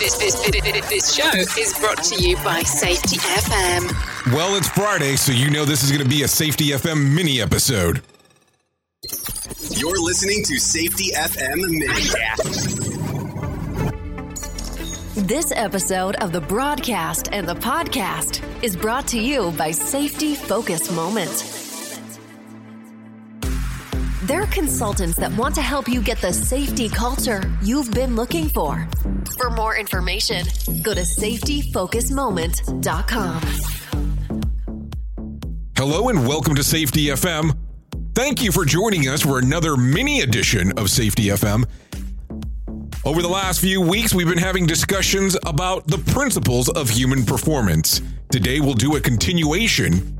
This show is brought to you by Safety FM. Well, it's Friday, so you know this is going to be a Safety FM mini episode. You're listening to Safety FM Mini. This episode of the broadcast and the podcast is brought to you by Safety Focus Moment. They're consultants that want to help you get the safety culture you've been looking for. For more information, go to safetyfocusmoment.com. Hello and welcome to Safety FM. Thank you for joining us for another mini edition of Safety FM. Over the last few weeks, we've been having discussions about the principles of human performance. Today, we'll do a continuation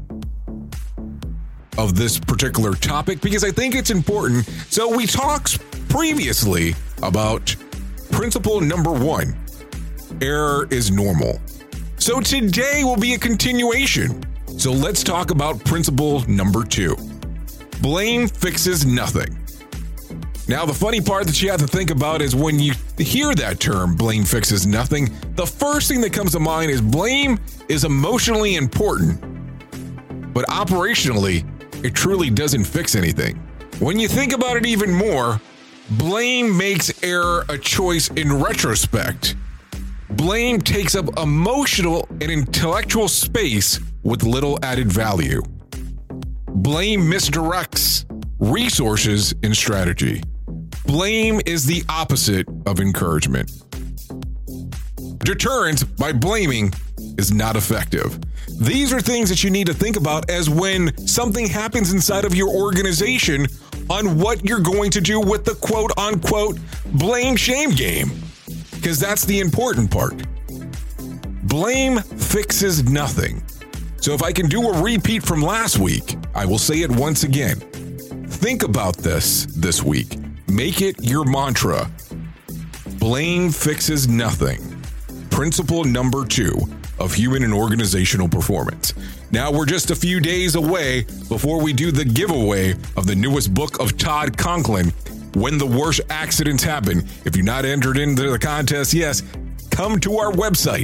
of this particular topic because I think it's important. So we talked previously about principle number 1, error is normal. So today will be a continuation. So let's talk about principle number 2, blame fixes nothing. Now, the funny part that you have to think about is when you hear that term, blame fixes nothing, the first thing that comes to mind is blame is emotionally important, but operationally, it truly doesn't fix anything. When you think about it even more, blame makes error a choice in retrospect. Blame takes up emotional and intellectual space with little added value. Blame misdirects resources and strategy. Blame is the opposite of encouragement. Deterrence by blaming is not effective. These are things that you need to think about as when something happens inside of your organization on what you're going to do with the quote unquote blame shame game, because that's the important part. Blame fixes nothing. So if I can do a repeat from last week, I will say it once again. Think about this week. Make it your mantra. Blame fixes nothing. Principle number 2 of human and organizational performance. Now we're just a few days away before we do the giveaway of the newest book of Todd Conklin, When the Worst Accidents Happen. If you're not entered into the contest, yes, come to our website,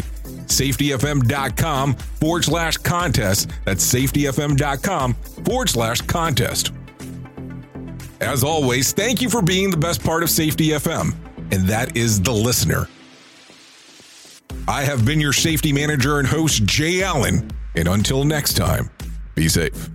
safetyfm.com/contest. That's safetyfm.com/contest. As always, thank you for being the best part of Safety FM, and that is the listener. I have been your safety manager and host, Jay Allen, and until next time, be safe.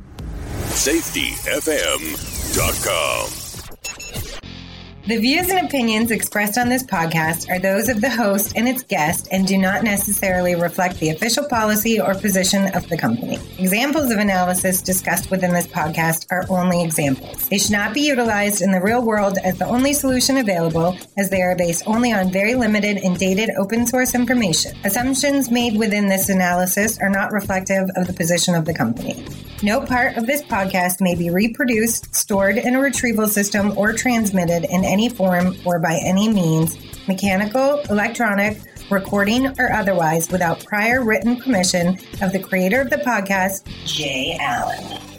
SafetyFM.com. The views and opinions expressed on this podcast are those of the host and its guest and do not necessarily reflect the official policy or position of the company. Examples of analysis discussed within this podcast are only examples. They should not be utilized in the real world as the only solution available, as they are based only on very limited and dated open source information. Assumptions made within this analysis are not reflective of the position of the company. No part of this podcast may be reproduced, stored in a retrieval system, or transmitted in any form or by any means, mechanical, electronic, recording, or otherwise, without prior written permission of the creator of the podcast, Jay Allen.